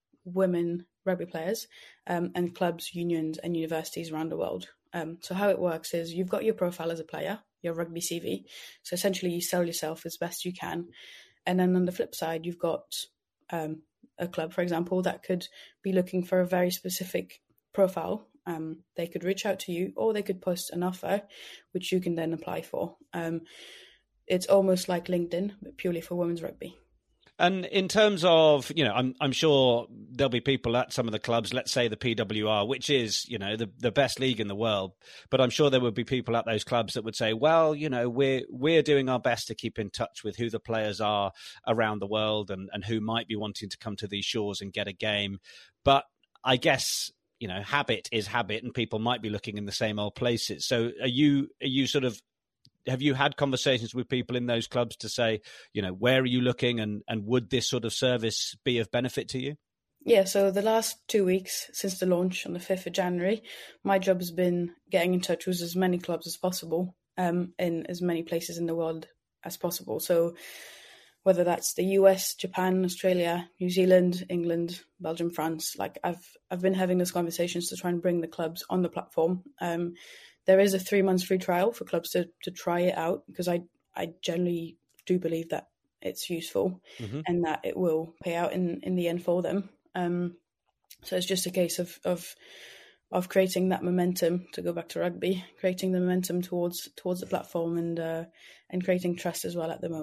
women rugby players um, and clubs, unions and universities around the world. Um, so how it works is you've got your profile as a player, your rugby C V. So essentially you sell yourself as best you can. And then on the flip side, you've got um, a club, for example, that could be looking for a very specific profile. Um, they could reach out to you, or they could post an offer, which you can then apply for. Um, it's almost like LinkedIn, but purely for women's rugby. And in terms of, you know, I'm I'm sure there'll be people at some of the clubs, let's say the P W R, which is, you know, the, the best league in the world. But I'm sure there would be people at those clubs that would say, well, you know, we're we're doing our best to keep in touch with who the players are around the world and, and who might be wanting to come to these shores and get a game. But I guess, you know, habit is habit, and people might be looking in the same old places. So are you are you sort of have you had conversations with people in those clubs to say, you know, where are you looking, and, and would this sort of service be of benefit to you? Yeah, so the last two weeks since the launch on the fifth of January, my job has been getting in touch with as many clubs as possible um, in as many places in the world as possible. So whether that's the U S, Japan, Australia, New Zealand, England, Belgium, France, like I've I've been having those conversations to try and bring the clubs on the platform. Um, There is a three months free trial for clubs to, to try it out, because I, I generally do believe that it's useful mm-hmm. and that it will pay out in, in the end for them. Um, so it's just a case of, of of creating that momentum, to go back to rugby, creating the momentum towards towards the platform and uh, and creating trust as well at the moment.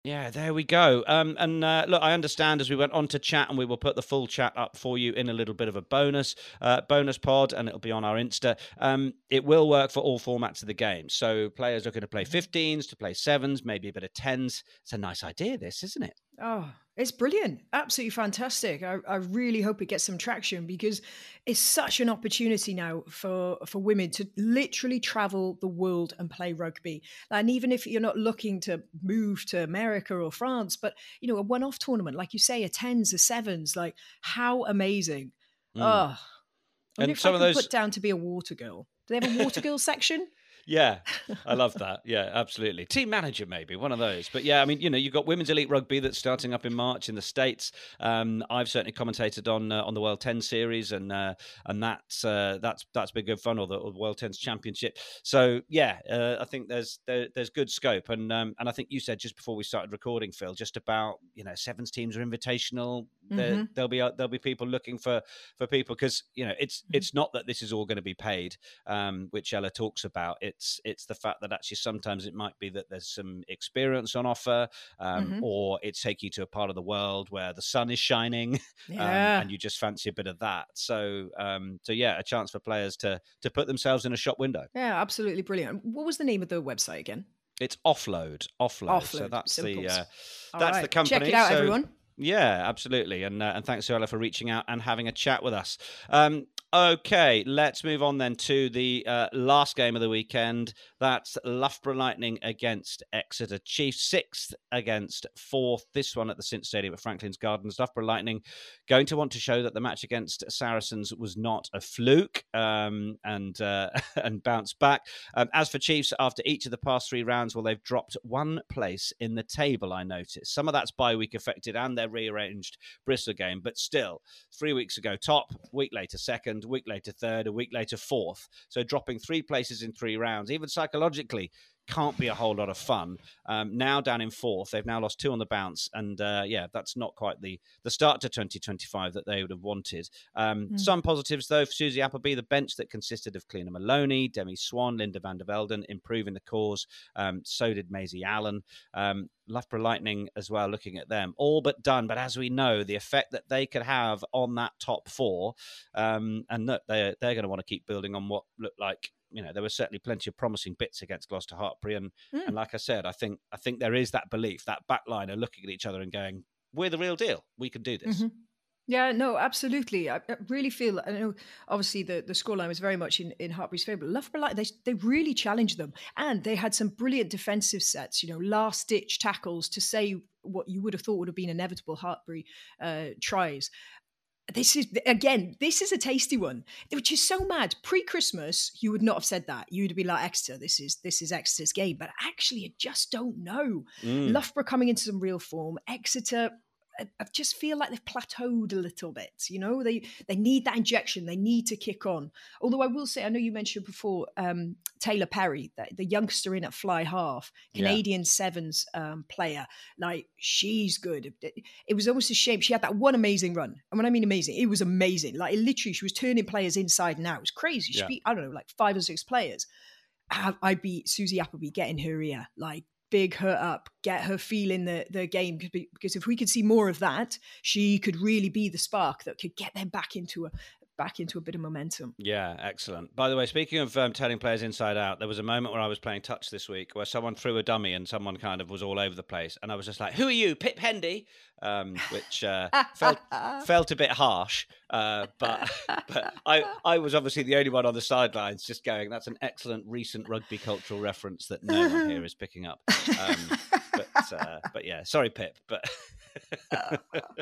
Yeah, there we go. Um, and uh, look, I understand as we went on to chat, and we will put the full chat up for you in a little bit of a bonus uh, bonus pod, and it'll be on our Insta. Um, it will work for all formats of the game. So players looking to play fifteens, to play sevens, maybe a bit of tens. It's a nice idea, this, isn't it? Oh, it's brilliant. Absolutely fantastic. I, I really hope it gets some traction, because it's such an opportunity now for, for women to literally travel the world and play rugby. And even if you're not looking to move to America or France, but, you know, a one-off tournament, like you say, a tens, a sevens, like how amazing. Mm. Oh, I wonder if some I of those put down to be a water girl. Do they have a water girl section? Yeah, I love that. Yeah, absolutely. Team manager, maybe, one of those. But yeah, I mean, you know, you've got Women's Elite Rugby that's starting up in March in the States. Um, I've certainly commentated on uh, on the World Ten Series, and uh, and that's uh, that's that's been good fun, or the, or the World Tens Championship. So yeah, uh, I think there's there, there's good scope, and um, and I think you said just before we started recording, Phil, just about, you know, sevens teams are invitational. Mm-hmm. There, there'll be there'll be people looking for for people, because, you know, it's mm-hmm. it's not that this is all going to be paid, um, which Ella talks about. It It's it's the fact that actually sometimes it might be that there's some experience on offer, um, mm-hmm. or it's taking you to a part of the world where the sun is shining, yeah. um, and you just fancy a bit of that. So, um, so yeah, a chance for players to to put themselves in a shop window. Yeah, absolutely brilliant. What was the name of the website again? It's Offload. Offload. Offload. So that's Simples. the uh, that's right. the company. Check it out, so, everyone. Yeah, absolutely. And uh, and thanks to Ella for reaching out and having a chat with us. Um, okay, let's move on then to the uh, last game of the weekend. That's Loughborough Lightning against Exeter Chiefs, sixth against fourth. This one at the Cint Stadium at Franklin's Gardens. Loughborough Lightning going to want to show that the match against Saracens was not a fluke, um, and uh, and bounce back. Um, as for Chiefs, after each of the past three rounds, well, they've dropped one place in the table, I noticed. Some of that's bye-week affected and their rearranged Bristol game, but still, three weeks ago top, week later second, week later third, a week later fourth. So dropping three places in three rounds, even psychologically, can't be a whole lot of fun. Um, now down in fourth, they've now lost two on the bounce, and uh, yeah, that's not quite the the start to twenty twenty-five that they would have wanted. Um, mm. Some positives though for Susie Appleby, the bench that consisted of Cleena Maloney, Demi Swan, Linda van der Velden, improving the cause. Um, so did Maisie Allen. Um, Loughborough Lightning as well, looking at them, all but done. But as we know, the effect that they could have on that top four, um, and look, they're, they're going to want to keep building on what looked like, you know, there were certainly plenty of promising bits against Gloucester Hartpury. And, mm. and like I said, I think I think there is that belief, that back line are looking at each other and going, we're the real deal. We can do this. Mm-hmm. Yeah, no, absolutely. I, I really feel, I know obviously the, the scoreline was very much in, in Hartpury's favour, but Loughborough, they, they really challenged them. And they had some brilliant defensive sets, you know, last-ditch tackles to say what you would have thought would have been inevitable Hartpury uh, tries. This is, again, this is a tasty one, which is so mad. Pre-Christmas, you would not have said that. You would be like, Exeter, this is this is Exeter's game. But actually, you just don't know. Mm. Loughborough coming into some real form. Exeter, I just feel like they've plateaued a little bit. You know, they they need that injection. They need to kick on. Although I will say, I know you mentioned before um, Taylor Perry, the, the youngster in at fly half, Canadian yeah. sevens um, player. Like, she's good. It, it was almost a shame. She had that one amazing run. And when I mean amazing, it was amazing. Like, literally, she was turning players inside and out. It was crazy. She yeah. beat, I don't know, like five or six players. I, I beat Susie Appleby getting her ear. Like, big her up, get her feeling the, the game, because if we could see more of that, she could really be the spark that could get them back into a back into a bit of momentum. Yeah, excellent. By the way, speaking of um, turning players inside out, there was a moment where I was playing touch this week where someone threw a dummy and someone kind of was all over the place, and I was just like, who are you, Pip Hendy? Um, which uh, felt felt a bit harsh, uh, but but I, I was obviously the only one on the sidelines just going, that's an excellent recent rugby cultural reference that no one here is picking up. Um, but, uh, but yeah, sorry, Pip, but... uh,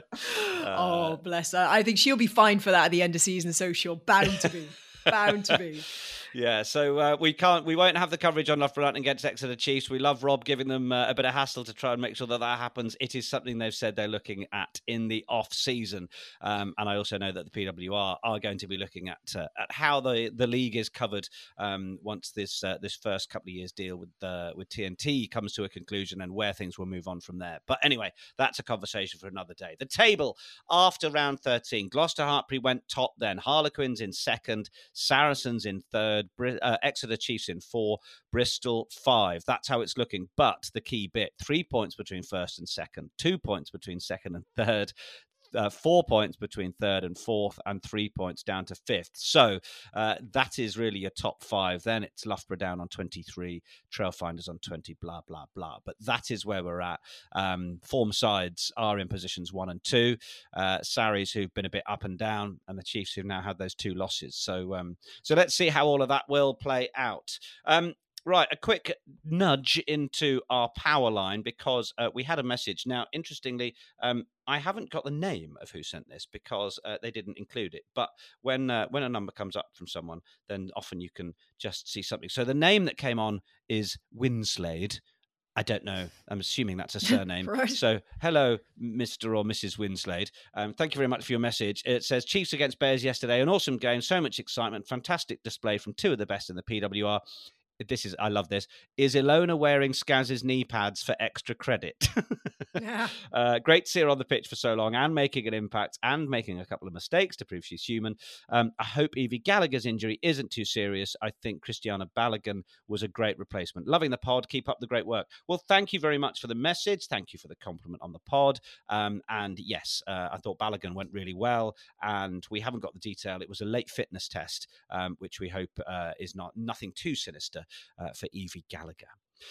oh, bless her. I think she'll be fine for that at the end of season, so she'll bound to be. Bound to be. Yeah, so uh, we can't, we won't have the coverage on Loughborough Lightning against Exeter Chiefs. We love Rob giving them uh, a bit of hassle to try and make sure that that happens. It is something they've said they're looking at in the off season, um, and I also know that the P W R are going to be looking at uh, at how the, the league is covered um, once this uh, this first couple of years deal with uh, with T N T comes to a conclusion, and where things will move on from there. But anyway, that's a conversation for another day. The table after round thirteen: Gloucester Hartpury went top, then Harlequins in second, Saracens in third. Oxford, uh, Exeter Chiefs in four, Bristol five. That's how it's looking. But the key bit, three points between first and second, two points between second and third, Uh, four points between third and fourth, and three points down to fifth. So uh, that is really your top five. Then it's Loughborough down on twenty-three, Trailfinders on twenty, blah, blah, blah. But that is where we're at. Um, form sides are in positions one and two. Uh, Sarries, who've been a bit up and down, and the Chiefs, who've now had those two losses. So, um, so let's see how all of that will play out. Um, Right, a quick nudge into our power line because uh, we had a message. Now, interestingly, um, I haven't got the name of who sent this because uh, they didn't include it. But when uh, when a number comes up from someone, then often you can just see something. So the name that came on is Winslade. I don't know. I'm assuming that's a surname. Right. So, hello, Mister or Missus Winslade. Um, thank you very much for your message. It says, Chiefs against Bears yesterday. An awesome game. So much excitement. Fantastic display from two of the best in the P W R. This is, I love this. Is Ilona wearing Skaz's knee pads for extra credit? Yeah. Uh, great to see her on the pitch for so long and making an impact and making a couple of mistakes to prove she's human. Um, I hope Evie Gallagher's injury isn't too serious. I think Christiana Balogun was a great replacement. Loving the pod. Keep up the great work. Well, thank you very much for the message. Thank you for the compliment on the pod. Um, and yes, uh, I thought Balogun went really well. And we haven't got the detail. It was a late fitness test, um, which we hope uh, is not nothing too sinister uh, for Evie Gallagher.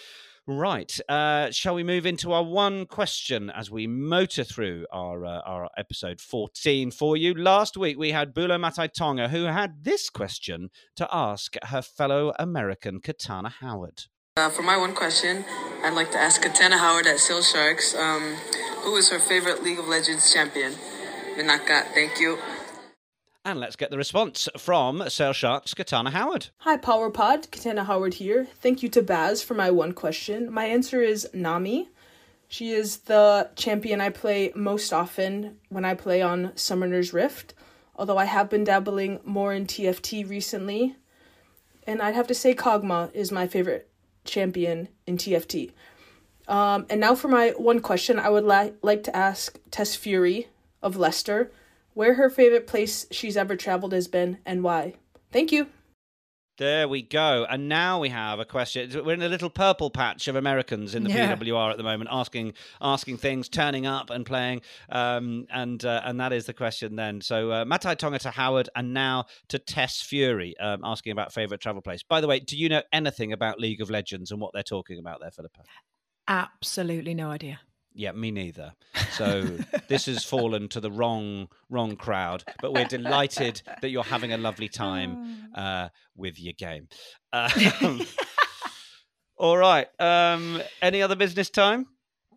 Right. Uh, shall we move into our one question as we motor through our uh, our episode fourteen for you? Last week, we had Bulo Matai Tonga, who had this question to ask her fellow American Katana Howard. Uh, for my one question, I'd like to ask Katana Howard at Seal Sharks, um, who is her favorite League of Legends champion? Vinaka, thank you. And let's get the response from Sail Sharks Katana Howard. Hi, PowerPod. Katana Howard here. Thank you to Baz for my one question. My answer is Nami. She is the champion I play most often when I play on Summoner's Rift, although I have been dabbling more in T F T recently. And I'd have to say Kog'Maw is my favorite champion in T F T. Um, and now for my one question, I would li- like to ask Tess Fury of Leicester where her favorite place she's ever traveled has been and why. Thank you. There we go. And now we have a question. We're in a little purple patch of Americans in the Yeah. P W R at the moment, asking asking things, turning up and playing. Um, and uh, and that is the question then. So uh, Matai Tonga to Howard, and now to Tess Fury, um, asking about favourite travel place. By the way, do you know anything about League of Legends and what they're talking about there, Philippa? Absolutely no idea. Yeah, me neither. So this has fallen to the wrong wrong crowd. But we're delighted that you're having a lovely time uh, with your game. Um, all right. Um, any other business time?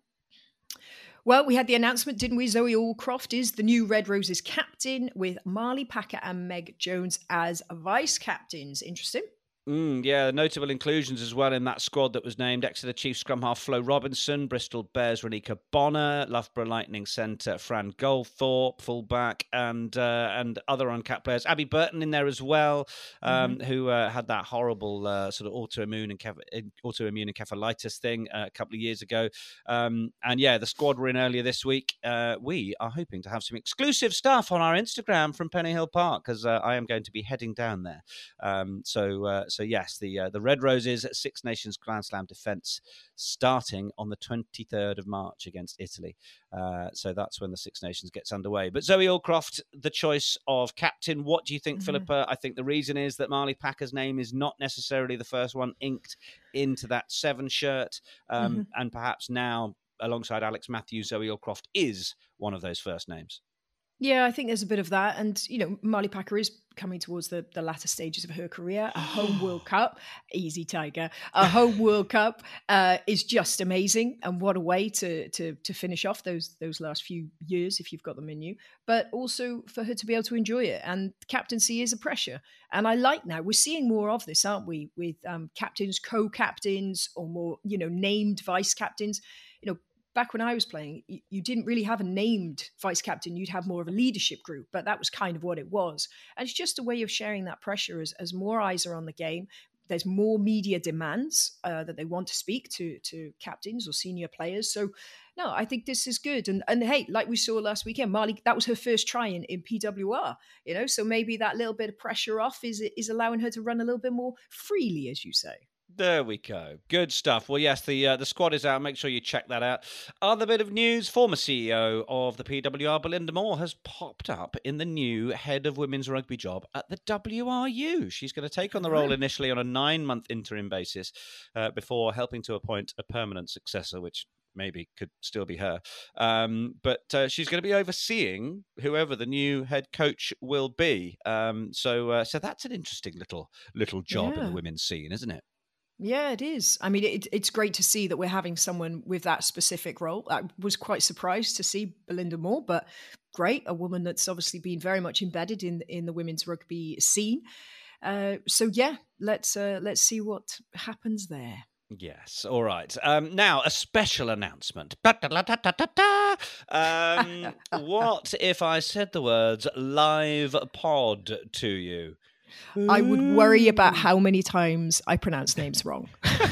Well, we had the announcement, didn't we? Zoe Allcroft is the new Red Roses captain with Marley Packer and Meg Jones as vice captains. Interesting. Mm, yeah, notable inclusions as well in that squad that was named: Exeter Chiefs scrum half Flo Robinson, Bristol Bears Renika Bonner, Loughborough Lightning centre Fran Goldthorpe, fullback, and uh, and other uncapped players. Abby Burton in there as well, um, mm-hmm. who uh, had that horrible uh, sort of autoimmune and kef- autoimmune encephalitis thing uh, a couple of years ago. Um, and yeah, the squad were in earlier this week. Uh, we are hoping to have some exclusive stuff on our Instagram from Pennyhill Park because uh, I am going to be heading down there. Um, so. Uh, So yes, the uh, the Red Roses Six Nations Grand Slam defence starting on the twenty-third of March against Italy. Uh, so that's when the Six Nations gets underway. But Zoe Allcroft, the choice of captain. What do you think, mm-hmm. Philippa? I think the reason is that Marley Packer's name is not necessarily the first one inked into that seven shirt. Um, mm-hmm. And perhaps now, alongside Alex Matthews, Zoe Allcroft is one of those first names. Yeah, I think there's a bit of that. And, you know, Marley Packer is coming towards the, the latter stages of her career. A home World Cup, easy Tiger, a home World Cup uh, is just amazing. And what a way to to to finish off those those last few years if you've got them in you. But also for her to be able to enjoy it. And captaincy is a pressure. And I like now, we're seeing more of this, aren't we? With um, captains, co-captains, or more, you know, named vice captains. You know, back when I was playing, you didn't really have a named vice captain. You'd have more of a leadership group, but that was kind of what it was. And it's just a way of sharing that pressure as, as more eyes are on the game. there's more media demands uh, that they want to speak to to captains or senior players. So, no, I think this is good. And and hey, like we saw last weekend, Marley, that was her first try in, in P W R, you know, so maybe that little bit of pressure off is is allowing her to run a little bit more freely, as you say. There we go. Good stuff. Well, yes, the uh, the squad is out. Make sure you check that out. Other bit of news, former C E O of the P W R, Belinda Moore, has popped up in the new head of women's rugby job at the W R U. She's going to take on the role initially on a nine-month interim basis uh, before helping to appoint a permanent successor, which maybe could still be her. Um, but uh, she's going to be overseeing whoever the new head coach will be. Um, so uh, so that's an interesting little little job yeah. in the women's scene, isn't it? Yeah, it is. I mean, it, it's great to see that we're having someone with that specific role. I was quite surprised to see Belinda Moore, but great. A woman that's obviously been very much embedded in in the women's rugby scene. Uh, so yeah, let's uh, let's see what happens there. Yes. All right. Um, now, a special announcement. Um, what if I said the words live pod to you? I would worry about how many times I pronounce names wrong.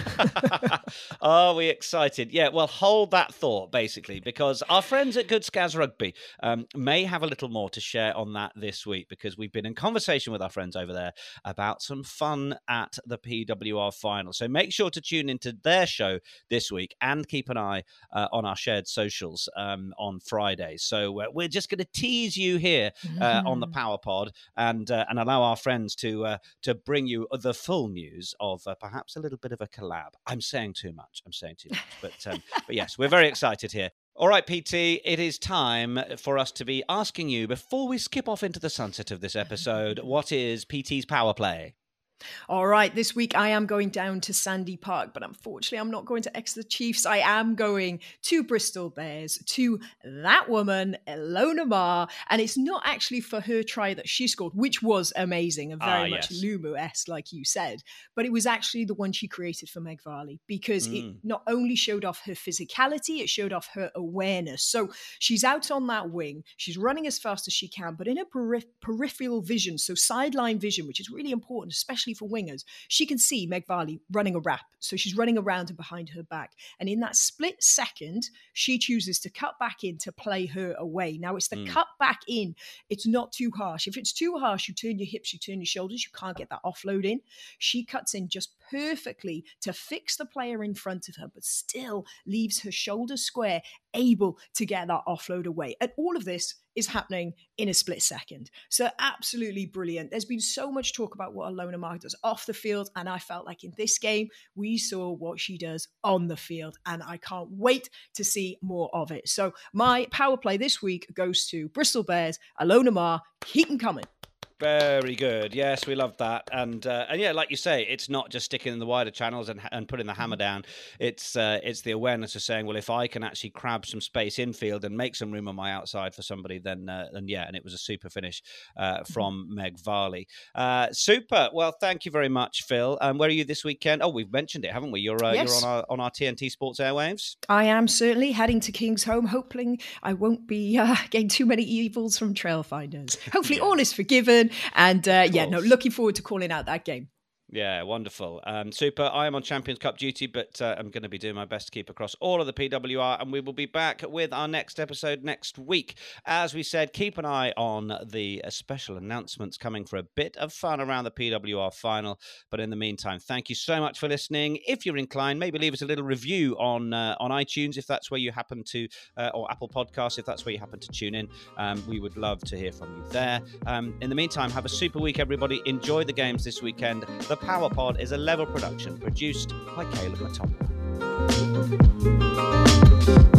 Are we excited? Yeah, well, hold that thought, basically, because our friends at Good Scaz Rugby um, may have a little more to share on that this week, because we've been in conversation with our friends over there about some fun at the P W R final. So make sure to tune into their show this week and keep an eye uh, on our shared socials um, on Friday. So uh, we're just going to tease you here uh, mm. on the Power Pod and, uh, and allow our friends to uh, to bring you the full news of uh, perhaps a little bit of a collab. I'm saying too much. I'm saying too much. But um, but yes, we're very excited here. All right, P T, it is time for us to be asking you, before we skip off into the sunset of this episode, what is P T's Power Play? All right, this week I am going down to Sandy Park, but unfortunately I'm not going to Exeter Chiefs. I am going to Bristol Bears, to that woman, Ilona Maher, and it's not actually for her try that she scored, which was amazing and very ah, much yes. Lumu-esque, like you said, but it was actually the one she created for Meg Varley, because mm. it not only showed off her physicality, it showed off her awareness. So she's out on that wing, she's running as fast as she can, but in a perif- peripheral vision, so sideline vision, which is really important, especially for wingers, she can see Meg Varley running a wrap. So she's running around and behind her back. And in that split second, she chooses to cut back in to play her away. Now, it's the mm. cut back in. It's not too harsh. If it's too harsh, you turn your hips, you turn your shoulders, you can't get that offload in. She cuts in just perfectly to fix the player in front of her, but still leaves her shoulders square, able to get that offload away. And all of this is happening in a split second. So absolutely brilliant. There's been so much talk about what Ilona Maher does off the field, and I felt like in this game, we saw what she does on the field, and I can't wait to see more of it. So my power play this week goes to Bristol Bears, Ilona Maher. Keep them coming. Very good. Yes, we love that. And uh, and yeah, like you say, it's not just sticking in the wider channels and and putting the hammer down. It's uh, it's the awareness of saying, well, if I can actually crab some space infield and make some room on my outside for somebody, then uh, then yeah. And it was a super finish uh, from Meg Varley. Uh, super. Well, thank you very much, Phil. Um, where are you this weekend? Oh, we've mentioned it, haven't we? You're uh, yes. you're on our on our T N T Sports airwaves. I am certainly heading to Kingsholm, hoping I won't be uh, getting too many evils from Trailfinders. Hopefully, yeah. all is forgiven. And uh, yeah, no, looking forward to calling out that game. Yeah, wonderful. Um, super. I am on Champions Cup duty, but uh, I'm going to be doing my best to keep across all of the P W R, and we will be back with our next episode next week. As we said, keep an eye on the uh, special announcements coming for a bit of fun around the P W R final. But in the meantime, thank you so much for listening. If you're inclined, maybe leave us a little review on uh, on iTunes if that's where you happen to, uh, or Apple Podcasts if that's where you happen to tune in. Um, we would love to hear from you there. Um, in the meantime, have a super week, everybody. Enjoy the games this weekend. The Power Pod is a Level production produced by Caleb Matomba.